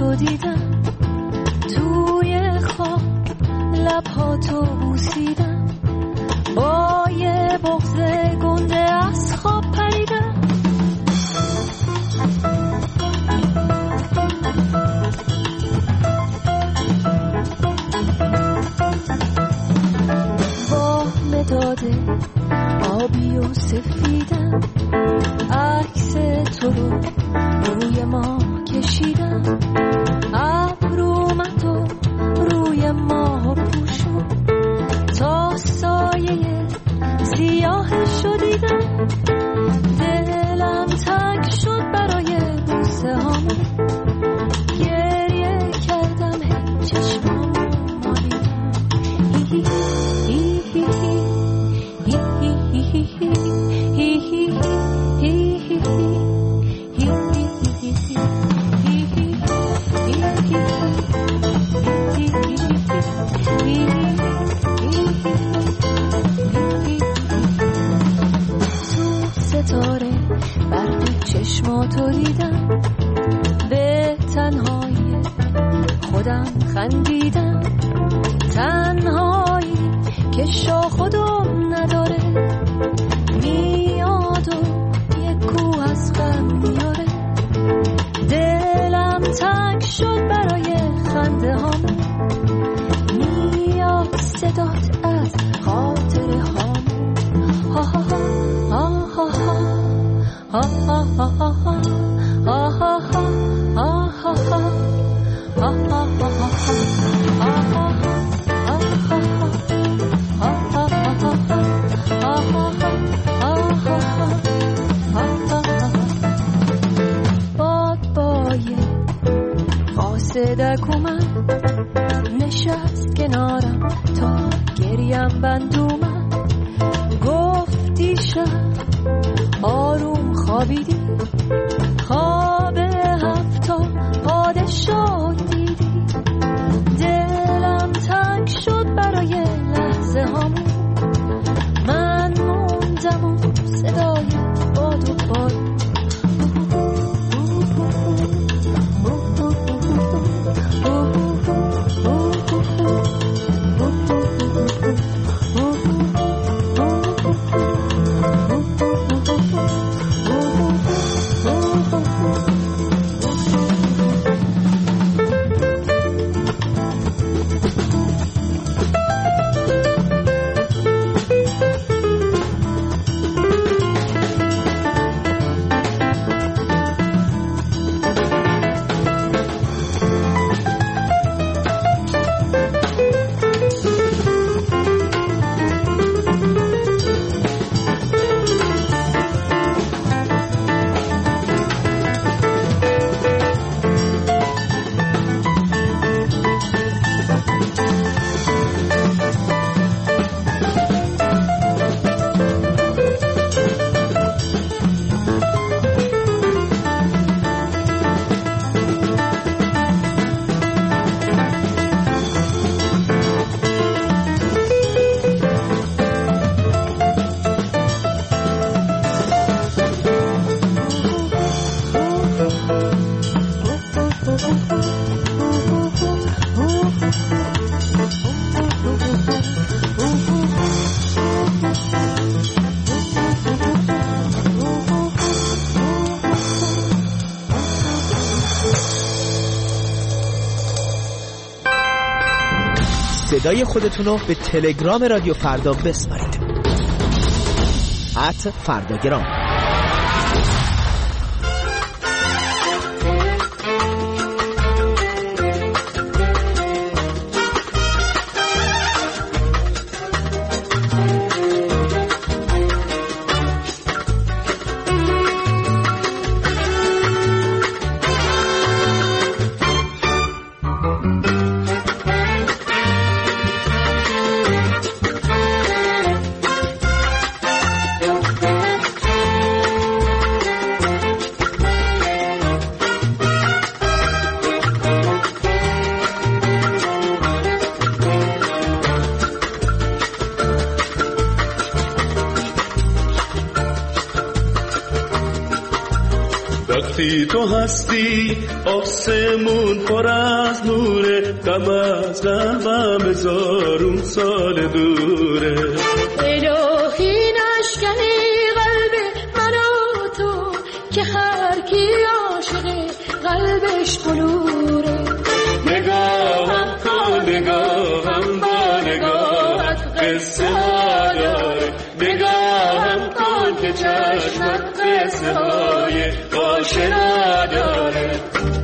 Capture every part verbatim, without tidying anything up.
تو دیدم، توی خواب لبهاتو بوسیدم، با یه بغض گنده از خواب پریدم. با مداد آبی و سفیدم عکس تو رو روی ما کشیدم، ابرومت و روی ماه پوشون تا سایه سیاهش رو دیدم. دلم تنگ شد برای بوسه هامون، گریه کردم هی چشمامو مالیدم. هی هی هی هی هی هی هی هی چشماتو دیدم، به تنهایی خودم خندیدم، تنهایی که شاخ و دم نداره، میاد و یک کوه از غم میاره. دلم تنگ شد برای خنده هام، میاد صدات از خاطره هام. ها ها ها ها ها آه آه آه آه آه آه باد بای قاصدک اومد، نشست کنارم تا گریم بند اومد. گفتی شب آروم خوابیدی، خواب هفتا پادشاه دیدی. دلم تنگ شد برای لحظه هامون، من موندم و صدای باد و باد. صدای خودتون رو به تلگرام رادیو فردا بسپارید. ات فرداگرام. وقتی تو هستی آسمون پر از نوره، غم از قلبم هزارون سال دوره. الهی نشکنی قلب من و تو که هر کی عاشقه قلبش بلوره. نگاهم کن نگاهم با نگاهت قصه ها داره، نگاهم کن که چشمت قصه های آشنا داره.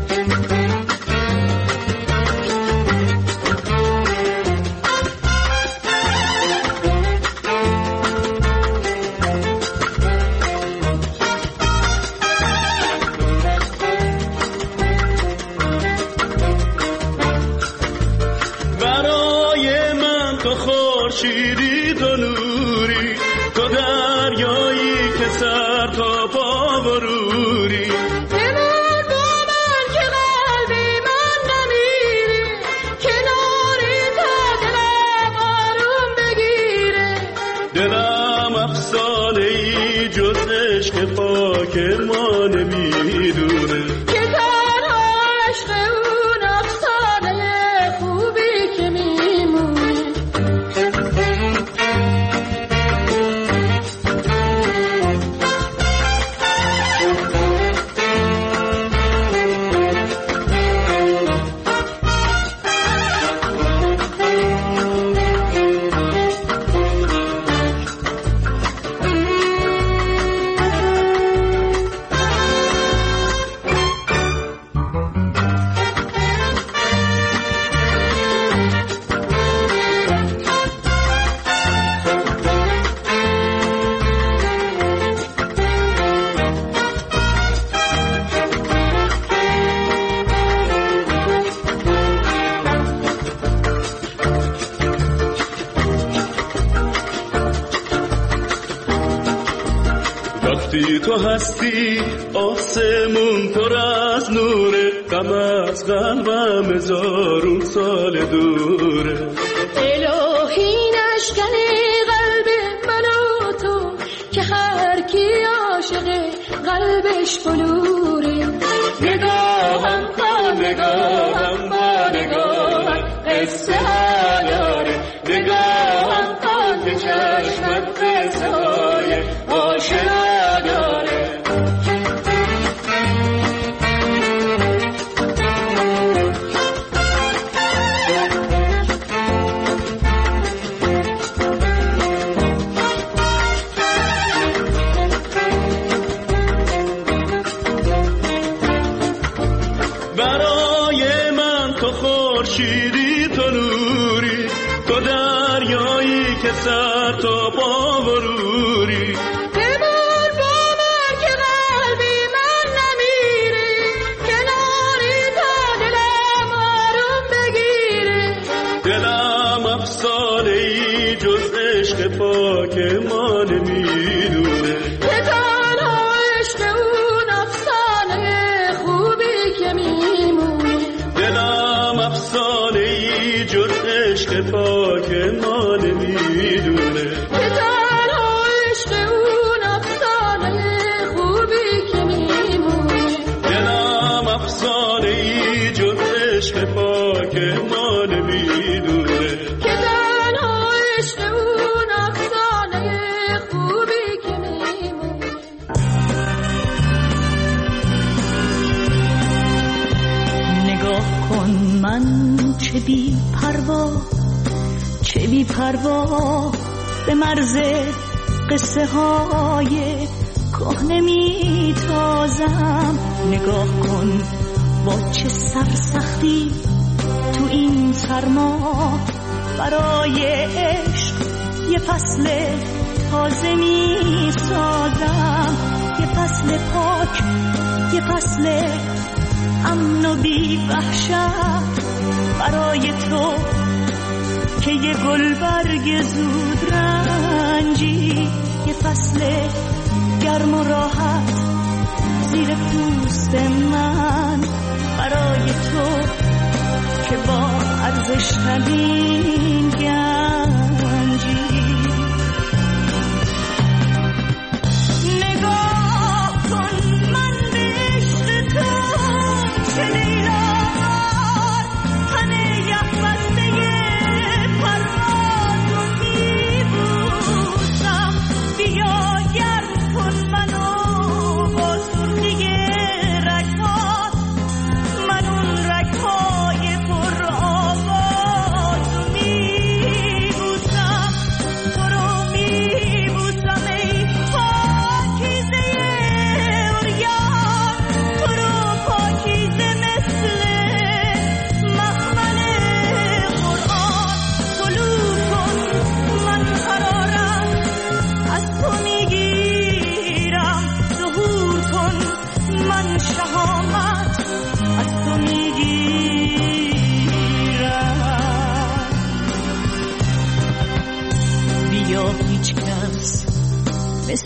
برای من تو خورشیدی تو نوری، تو دریایی که سر تا پا بروری. بمون با من که قلبی من نمیری، کناری تا دلم آروم بگیره. دلم افسانه ای جز عشق پاک ما نمیدونه، که تنها عشق اون افسانه خوبی که میمونه. وقتی تو هستی آسمون پر از نوره، غم از قلبم هزارون سال دوره. الهی نشکنی قلب من و تو که هر کی عاشقه قلبش بلوره. نگاهم کن نگاهم با نگاهت قصه ها داره، نگاهم کن که چشمت قصه های آشنا داره. برای من تو خورشیدی تو نوری، تو دریایی که سر تا پا بروری. بمون با من که قلبی من نمیری، کناری تا دلم آروم بگیره. دلم افسانه ای جز عشق پاک ما نمیدونه، که تنها عشق اون افسانه خوبی که میمونه. دلم افسانه ای جز عشق پاک ما نمیدونه، که تنها عشق اون افسانه خوبی که میمونه. دلم افسانه ای جز عشق پاک ما نمیدونه. که تنها عشق اون افسانه خوبی که میمونه. نگاه کن من چه بی پروا، چه بی پروا به مرز قصه های کهنه می تازم. نگاه کن با چه سرسختی تو این سرما برای عشق یه فصل تازه می سازم. یه فصل پاک، یه فصل امن و بی وحشت برای تو که یه گل برگ زود رنجی. یه فصل گرم و راحت زیر پوست من برای تو که با ارزش ندین گنجی. نگاه کن من به عشق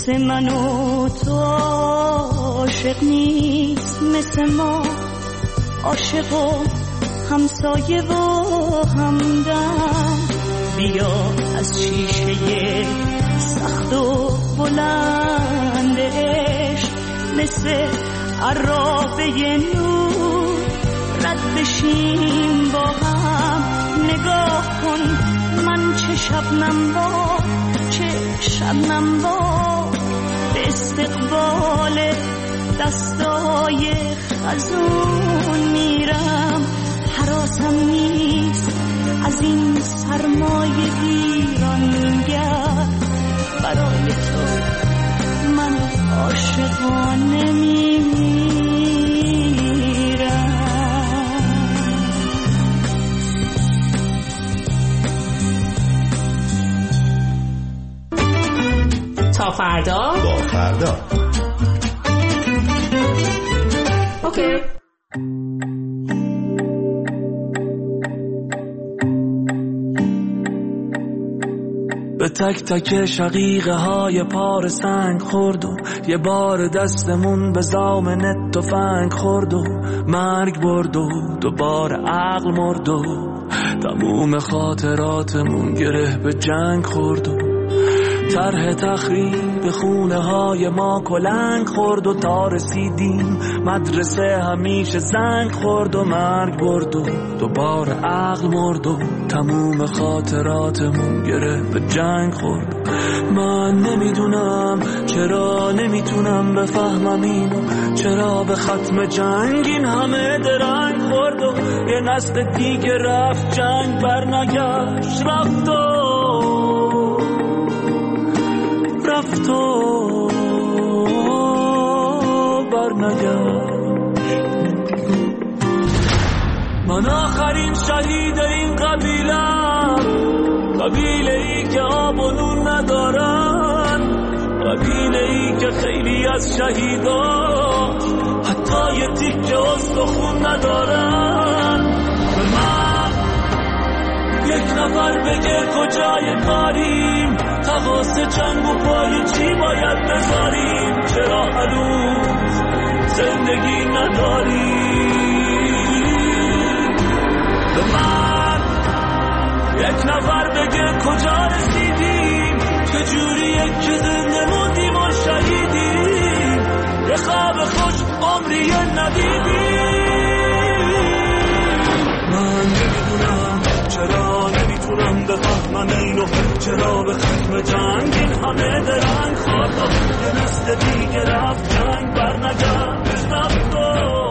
مثل من و تو عاشق نیست، مثل ما عاشق و همسایه و همدم. بیا از شیشه سخت و بلند عشق مثل عرابه نور رد بشیم با هم. نگاه کن من چه شبنم با چه شبنم با به استقبال دستای خزون میرم. حراسم نیست از این سرمایه ویرانگر، برای تو من عاشقانه میمیرم. تا فردا با فردا. اوکی. به تک تک شقیقه های پار سنگ خورد و یه بار دستمون به زامن تفنگ خورد و مرگ برد و دوباره عقل مرد و تموم خاطراتمون گره به جنگ خورد و طرح تخریب خونه های ما کلنگ خورد و تا رسیدیم مدرسه همیشه زنگ خورد و مرگ برد و دوباره عقل مرد و تموم خاطراتمون گره به جنگ خورد. من نمیدونم چرا نمیتونم بفهمم اینو، چرا به ختم جنگ این همه درنگ خورد و یه نسل دیگه رفت جنگ برنگشت، رفت و رفت و برنگشت. من آخرین شهید این قبیلم، قبیله ای که آب و نون ندارن، قبیله ای که خیلی از شهیداش حتی یه تیکه استخون ندارن. به من یک نفر بگه کجای کاریم، تقاس جنگ و پای چی باید بذاریم، چرا هنوز زندگی نداریم. به من یک نفر بگه کجا رسیدیم، چجوریه که زنده موندیم و شهیدیم، یه خواب خوش عمری ندیدیم. من نمیدونم چرا نمیتونم بفهمم اینو، چرا به ختم جنگ این همه درنگ خورد و یه نسل دیگه رفت جنگ برنگشت، رفت و